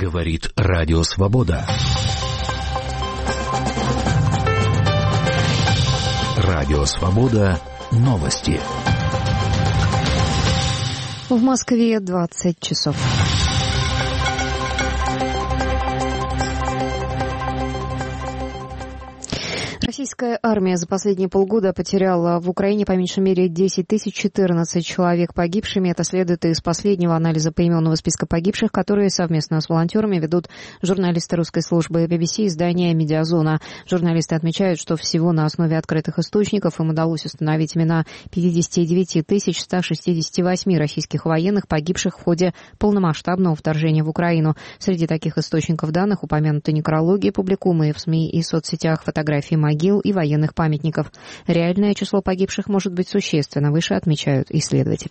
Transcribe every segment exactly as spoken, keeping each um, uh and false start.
Говорит Радио Свобода. Радио Свобода. Новости. В Москве двадцать часов. Российская армия за последние полгода потеряла в Украине по меньшей мере десять тысяч четырнадцать человек погибшими. Это следует из последнего анализа поименного списка погибших, которые совместно с волонтерами ведут журналисты русской службы би би си издания «Медиазона». Журналисты отмечают, что всего на основе открытых источников им удалось установить имена пятьдесят девять тысяч сто шестьдесят восемь российских военных, погибших в ходе полномасштабного вторжения в Украину. Среди таких источников данных упомянуты некрологи, публикуемые в СМИ и соцсетях, фотографии могил и военных памятников. Реальное число погибших может быть существенно выше, отмечают исследователи.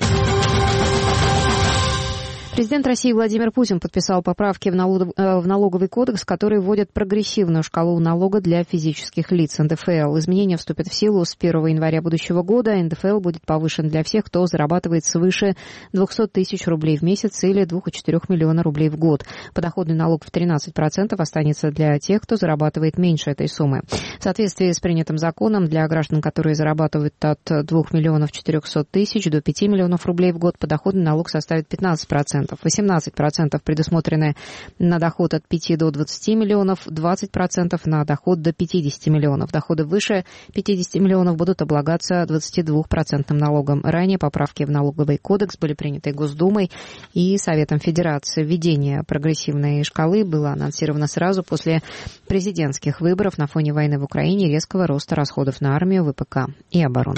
Президент России Владимир Путин подписал поправки в налоговый кодекс, которые вводят прогрессивную шкалу налога для физических лиц эн дэ эф эл. Изменения вступят в силу с первого января будущего года. эн дэ эф эл будет повышен для всех, кто зарабатывает свыше двести тысяч рублей в месяц или два целых четыре десятых миллиона рублей в год. Подоходный налог в тринадцать процентов останется для тех, кто зарабатывает меньше этой суммы. В соответствии с принятым законом, для граждан, которые зарабатывают от двух миллионов четырехсот тысяч до пяти миллионов рублей в год, подоходный налог составит пятнадцать процентов. восемнадцать процентов предусмотрены на доход от пяти до двадцати миллионов, двадцать процентов на доход до пятидесяти миллионов. Доходы выше пятидесяти миллионов будут облагаться двадцатидвухпроцентным налогом. Ранее поправки в налоговый кодекс были приняты Госдумой и Советом Федерации. Введение прогрессивной шкалы было анонсировано сразу после президентских выборов на фоне войны в Украине и резкого роста расходов на армию, вэ пэ ка и оборону.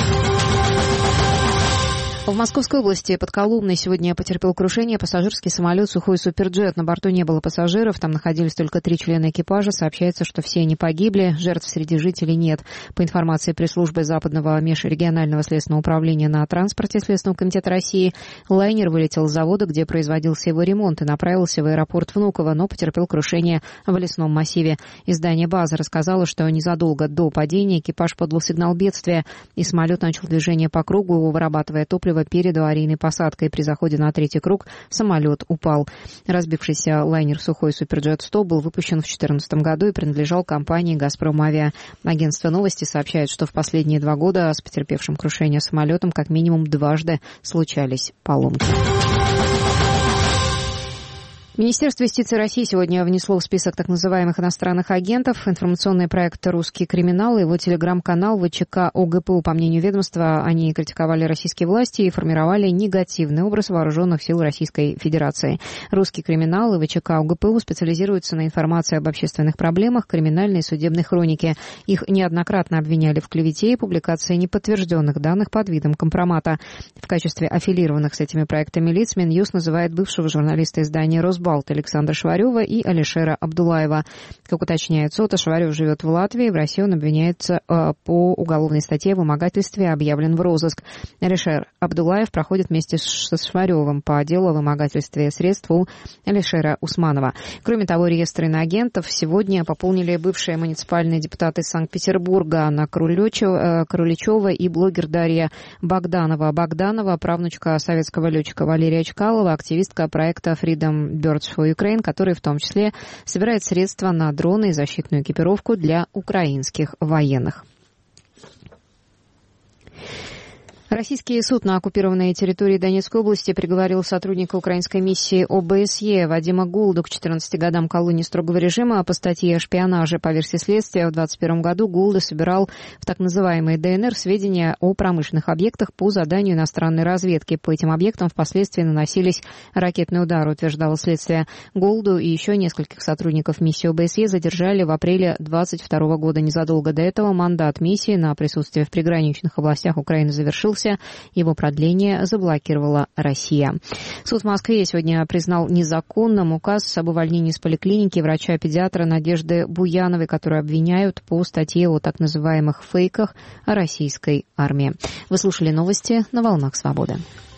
В Московской области под Коломной сегодня потерпел крушение пассажирский самолет «Сухой Суперджет». На борту не было пассажиров, там находились только три члена экипажа. Сообщается, что все они погибли, жертв среди жителей нет. По информации пресс-службы Западного межрегионального следственного управления на транспорте Следственного комитета России, лайнер вылетел с завода, где производился его ремонт, и направился в аэропорт Внуково, но потерпел крушение в лесном массиве. Издание «База» рассказало, что незадолго до падения экипаж подал сигнал бедствия, и самолет начал движение по кругу, вырабатывая топливо перед аварийной посадкой. При заходе на третий круг самолет упал. Разбившийся лайнер «Сухой Суперджет сто» был выпущен в две тысячи четырнадцатом году и принадлежал компании «Газпром Авиа». Агентство «Новости» сообщает, что в последние два года с потерпевшим крушение самолетом как минимум дважды случались поломки. Министерство юстиции России сегодня внесло в список так называемых иностранных агентов информационный проект «Русский криминал» и его телеграм-канал вэ че ка о гэ пэ у. По мнению ведомства, они критиковали российские власти и формировали негативный образ вооруженных сил Российской Федерации. «Русский криминал» и вэ че ка о гэ пэ у специализируются на информации об общественных проблемах, криминальной и судебной хронике. Их неоднократно обвиняли в клевете и публикации неподтвержденных данных под видом компромата. В качестве аффилированных с этими проектами лиц Минюст называет бывшего журналиста издания «Росбалт» Александра Шварева и Алишера Абдулаева. Как уточняет СОТА, Шварев живет в Латвии. В России он обвиняется э, по уголовной статье в вымогательстве, объявлен в розыск. Алишер Абдулаев проходит вместе со Шваревым по делу о вымогательстве средств у Алишера Усманова. Кроме того, реестр иноагентов сегодня пополнили бывшие муниципальные депутаты Санкт-Петербурга Анна Круличева и блогер Дарья Богданова. Богданова, правнучка советского летчика Валерия Чкалова, активистка проекта Freedom Birds for Ukraine, который в том числе собирает средства на дроны и защитную экипировку для украинских военных. Российский суд на оккупированной территории Донецкой области приговорил сотрудника украинской миссии о бэ эс е Вадима Гулду к четырнадцати годам колонии строгого режима по статье о шпионаже. По версии следствия, в двадцать первом году Гулда собирал в так называемой дэ эн эр сведения о промышленных объектах по заданию иностранной разведки. По этим объектам впоследствии наносились ракетные удары, утверждало следствие. Гулду и еще нескольких сотрудников миссии о бэ эс е задержали в апреле двадцать второго года. Незадолго до этого мандат миссии на присутствие в приграничных областях Украины завершился. Его продление заблокировала Россия. Суд в Москве сегодня признал незаконным указ об увольнении из поликлиники врача-педиатра Надежды Буяновой, которую обвиняют по статье о так называемых фейках о российской армии. Вы слушали новости на «Волнах Свободы».